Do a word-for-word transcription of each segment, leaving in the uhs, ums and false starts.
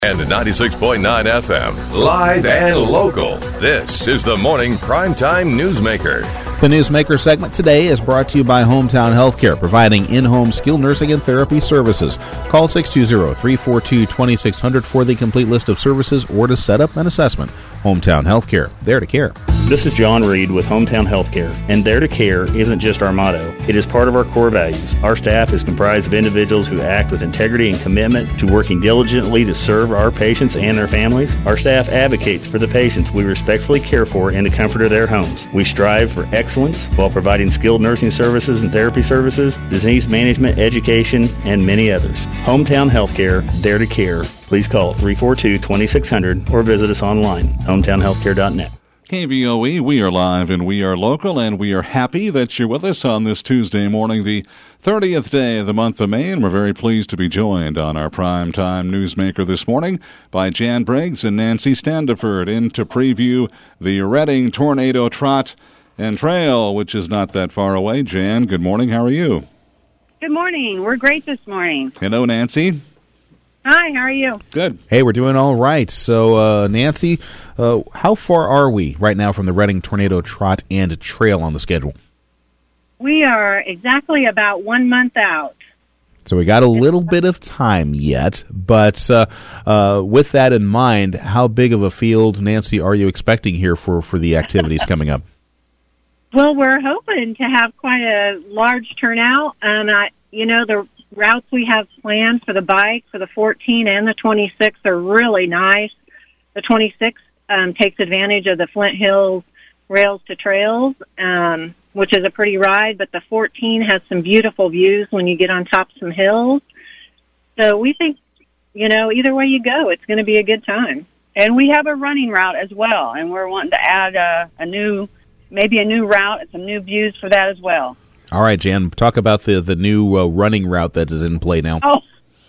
And the ninety-six point nine F M, live and local. This is the Morning Primetime Newsmaker. The Newsmaker segment today is brought to you by Hometown Healthcare, providing in-home skilled nursing and therapy services. Call six two zero, three four two, two six zero zero for the complete list of services or to set up an assessment. Hometown Healthcare, there to care. This is John Reed with Hometown Healthcare, and there to care isn't just our motto. It is part of our core values. Our staff is comprised of individuals who act with integrity and commitment to working diligently to serve our patients and their families. Our staff advocates for the patients we respectfully care for in the comfort of their homes. We strive for excellence while providing skilled nursing services and therapy services, disease management, education, and many others. Hometown Healthcare, there to care. Please call three four two, two six zero zero or visit us online, hometown healthcare dot net. K V O E, we are live and we are local, and we are happy that you're with us on this Tuesday morning, the thirtieth day of the month of May, and we're very pleased to be joined on our Primetime Newsmaker this morning by Jan Briggs and Nancy Standiford in to preview the Reading Tornado Trot and Trail, which is not that far away. Jan, good morning. How are you? Good morning. We're great this morning. Hello, Nancy. Hi, how are you? Good. Hey, we're doing all right. So, uh, Nancy, uh, how far are we right now from the Reading Tornado Trot and Trail on the schedule? We are exactly about one month out. So we got a little bit of time yet, but uh, uh, with that in mind, how big of a field, Nancy, are you expecting here for, for the activities coming up? Well, we're hoping to have quite a large turnout. Um, I, you know, the routes we have planned for the bike, for the fourteen and the twenty-six, are really nice. The twenty-six um, takes advantage of the Flint Hills Rails to Trails, um, which is a pretty ride, but the fourteen has some beautiful views when you get on top of some hills. So we think, you know, either way you go, it's going to be a good time. And we have a running route as well, and we're wanting to add a, a new, maybe a new route and some new views for that as well. All right, Jan, talk about the, the new uh, running route that is in play now. Oh.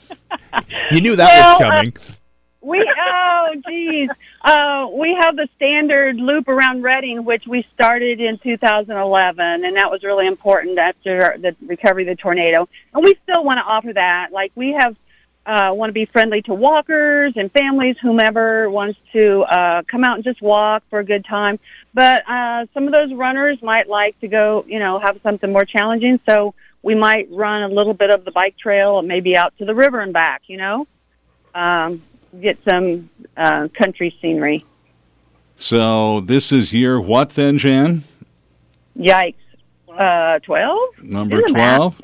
You knew that well, was coming. Uh, we, oh, geez. Uh, we have the standard loop around Reading, which we started in two thousand eleven, and that was really important after the recovery of the tornado. And we still want to offer that. Like, we have uh, want to be friendly to walkers and families, whomever wants to uh, come out and just walk for a good time. But uh, some of those runners might like to go, you know, have something more challenging. So we might run a little bit of the bike trail, maybe out to the river and back, you know, um, get some uh, country scenery. So this is year what then, Jan? Yikes. Uh, twelve? Number twelve?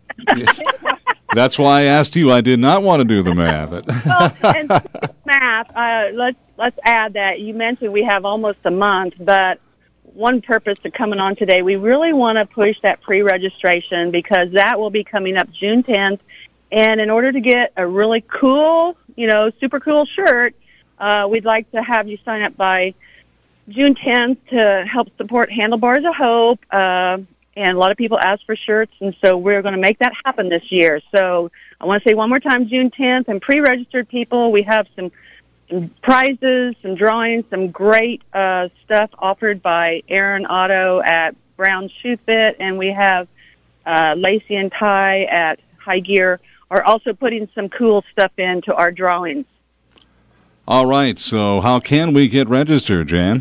That's why I asked you. I did not want to do the math. Well, and math, uh, let's let's add that. You mentioned we have almost a month, but one purpose of coming on today, we really want to push that pre-registration because that will be coming up June tenth. And in order to get a really cool, you know, super cool shirt, uh, we'd like to have you sign up by June tenth to help support Handlebars of Hope. Uh, And a lot of people ask for shirts, and so we're going to make that happen this year. So I want to say one more time, June tenth, and pre-registered people, we have some, some prizes, some drawings, some great uh, stuff offered by Aaron Otto at Brown Shoe Fit, and we have uh, Lacey and Ty at High Gear are also putting some cool stuff into our drawings. All right, so how can we get registered, Jan?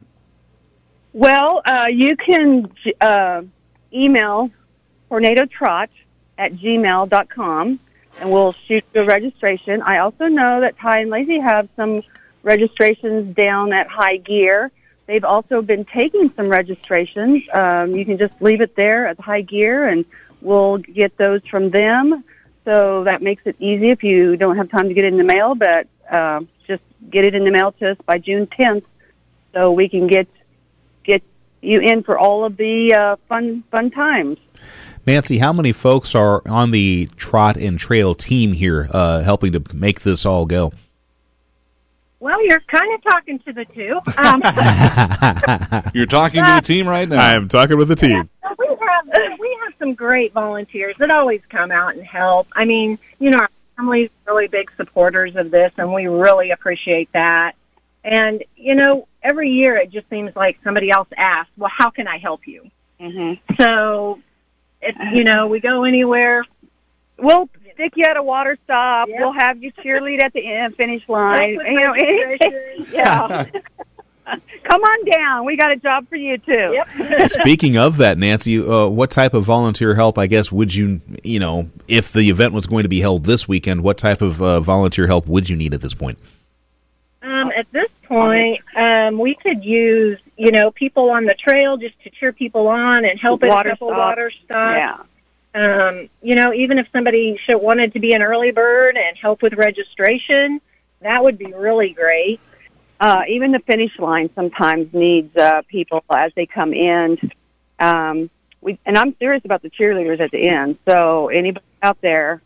Well, uh, you can... Uh, email tornado trot at gmail dot com, and we'll shoot you a registration. I also know that Ty and Lacey have some registrations down at High Gear. They've also been taking some registrations. Um, you can just leave it there at High Gear, and we'll get those from them. So that makes it easy if you don't have time to get it in the mail, but uh, just get it in the mail to us by June tenth so we can get get you in for all of the uh, fun fun times. Nancy, how many folks are on the Trot and Trail team here uh, helping to make this all go? Well, you're kind of talking to the two. Um, you're talking to the team right now. I am talking with the team. Yeah, we have we have some great volunteers that always come out and help. I mean, you know, our family's really big supporters of this, and we really appreciate that. And, you know, every year it just seems like somebody else asks, well, how can I help you? Mm-hmm. So, if, you know, we go anywhere. Well, stick you at a water stop. Yep. We'll have you cheerlead at the end finish line. Help with You know, registration. yeah. Come on down. We got a job for you too. Yep. Speaking of that, Nancy, uh, what type of volunteer help, I guess, would you, you know, if the event was going to be held this weekend, what type of uh, volunteer help would you need at this point? Um, at this point, um, we could use, you know, people on the trail just to cheer people on and help at Water a couple stop. water stops. Yeah. Um, you know, even if somebody should, wanted to be an early bird and help with registration, that would be really great. Uh, even the finish line sometimes needs uh, people as they come in. Um, we, and I'm serious about the cheerleaders at the end. So anybody out there,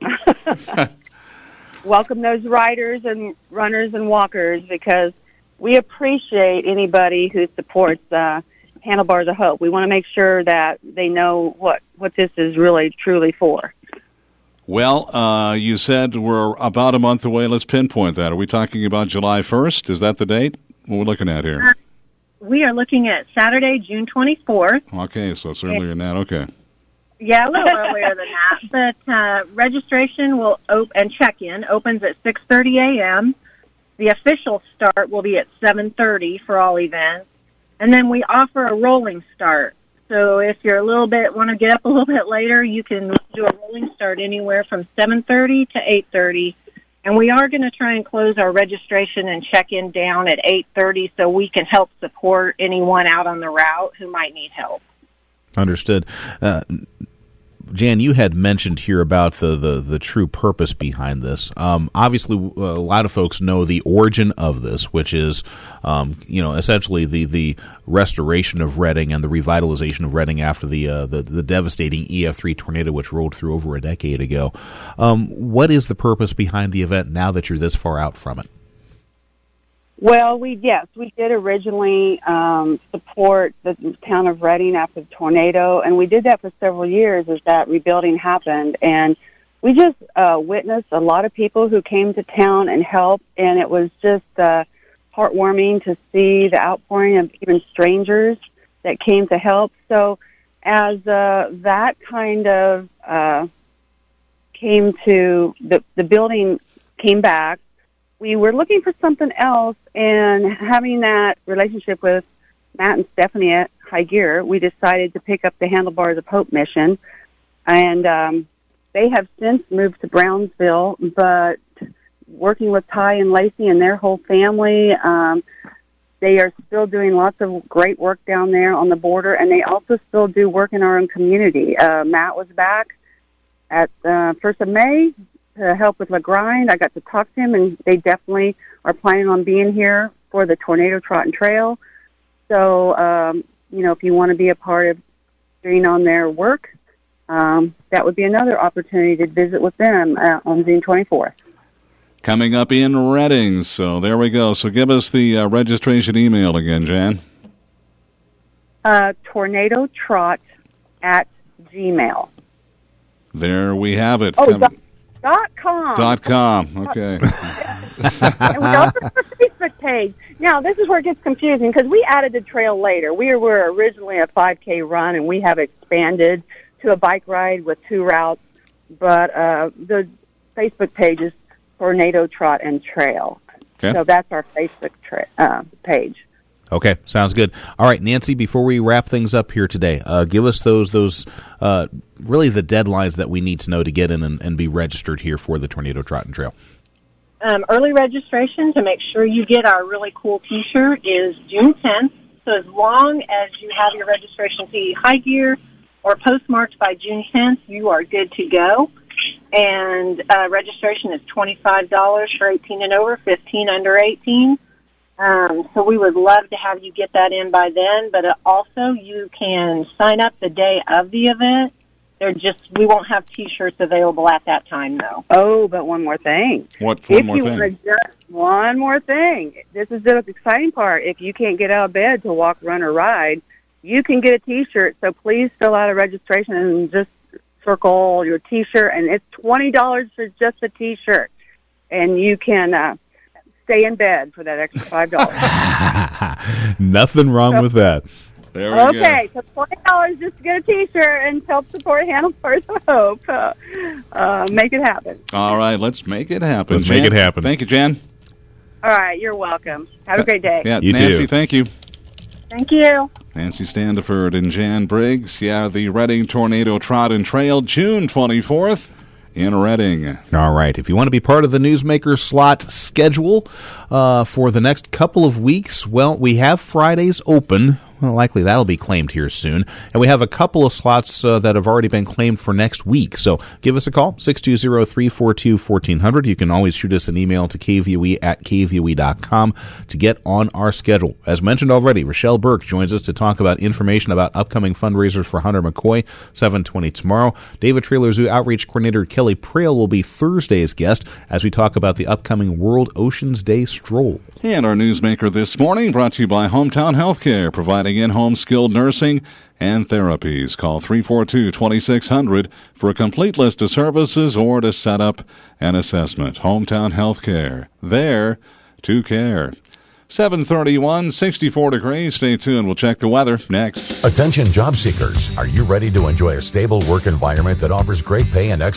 welcome those riders and runners and walkers, because we appreciate anybody who supports uh, Handlebars of Hope. We want to make sure that they know what, what this is really truly for. Well, uh, you said we're about a month away. Let's pinpoint that. Are we talking about July first? Is that the date? What are we looking at here? We are looking at Saturday, June twenty-fourth. Okay, so it's earlier than that. Okay. Yeah, a little earlier than that. But uh, registration will op- and check-in opens at six thirty a.m. The official start will be at seven thirty for all events. And then we offer a rolling start. So if you're a little bit, want to get up a little bit later, you can do a rolling start anywhere from seven thirty to eight thirty. And we are going to try and close our registration and check-in down at eight thirty so we can help support anyone out on the route who might need help. Understood. Uh, Jan, you had mentioned here about the, the, the true purpose behind this. Um, obviously, a lot of folks know the origin of this, which is, um, you know, essentially the, the restoration of Redding and the revitalization of Redding after the, uh, the the devastating E F three tornado, which rolled through over a decade ago. Um, what is the purpose behind the event now that you're this far out from it? Well, we yes, we did originally um, support the town of Redding after the tornado, and we did that for several years as that rebuilding happened. And we just uh, witnessed a lot of people who came to town and helped, and it was just uh, heartwarming to see the outpouring of even strangers that came to help. So as uh, that kind of uh, came to, the, the building came back, we were looking for something else, and having that relationship with Matt and Stephanie at High Gear, we decided to pick up the Handlebars of Hope mission. And um, they have since moved to Brownsville, but working with Ty and Lacey and their whole family, um, they are still doing lots of great work down there on the border, and they also still do work in our own community. Uh, Matt was back at uh, first of May to help with LaGrind. I got to talk to him, and they definitely are planning on being here for the Tornado Trot and Trail. So, um, you know, if you want to be a part of doing on their work, um, that would be another opportunity to visit with them uh, on June twenty-fourth. Coming up in Redding, so there we go. So give us the uh, registration email again, Jan. Uh, tornado trot at Gmail. There we have it. Oh, Come- dot, dot com. Dot com, okay. And we also have a Facebook page. Now, this is where it gets confusing because we added the trail later. We were originally a five K run, and we have expanded to a bike ride with two routes. But uh, the Facebook page is Tornado Trot and Trail. Okay. So that's our Facebook tra- uh, page. Okay, sounds good. All right, Nancy, before we wrap things up here today, uh, give us those, those uh, really the deadlines that we need to know to get in and, and be registered here for the Tornado Trot and Trail. Um, early registration to make sure you get our really cool T-shirt is June tenth. So as long as you have your registration fee High Gear or postmarked by June tenth, you are good to go. And uh, registration is twenty-five dollars for eighteen and over, fifteen under eighteen. Um, so we would love to have you get that in by then, but also you can sign up the day of the event. They're just, we won't have T-shirts available at that time, though. Oh, but one more thing. What? One if more you thing. Want to just, one more thing. This is the exciting part. If you can't get out of bed to walk, run, or ride, you can get a T-shirt. So please fill out a registration and just circle your T-shirt, and it's twenty dollars for just a T-shirt. And you can uh, stay in bed for that extra five dollars. Nothing wrong so, with that. There we okay, go. so twenty dollars just to get a T-shirt and help support Hannah Force of Hope. Uh, uh, make it happen. All right, let's make it happen. Let's Jan. make it happen. Thank you, Jan. All right, you're welcome. Have a great day. Yeah, You Nancy, too. thank you. Thank you. Nancy Standiford and Jan Briggs. Yeah, the Reading Tornado Trot and Trail, June twenty-fourth in Reading. All right. If you want to be part of the Newsmaker slot schedule uh, for the next couple of weeks, well, we have Fridays open. Well, likely that'll be claimed here soon. And we have a couple of slots uh, that have already been claimed for next week. So give us a call, six two zero, three four two, one four zero zero. You can always shoot us an email to k v o e at k v o e dot com to get on our schedule. As mentioned already, Rochelle Burke joins us to talk about information about upcoming fundraisers for Hunter McCoy, seven twenty tomorrow. David Trailer Zoo Outreach Coordinator Kelly Prail will be Thursday's guest as we talk about the upcoming World Oceans Day Stroll. And our Newsmaker this morning brought to you by Hometown Healthcare, providing in-home skilled nursing and therapies. Call three four two, two six zero zero for a complete list of services or to set up an assessment. Hometown Healthcare, there to care. seven thirty-one, sixty-four degrees. Stay tuned. We'll check the weather next. Attention job seekers. Are you ready to enjoy a stable work environment that offers great pay and excellent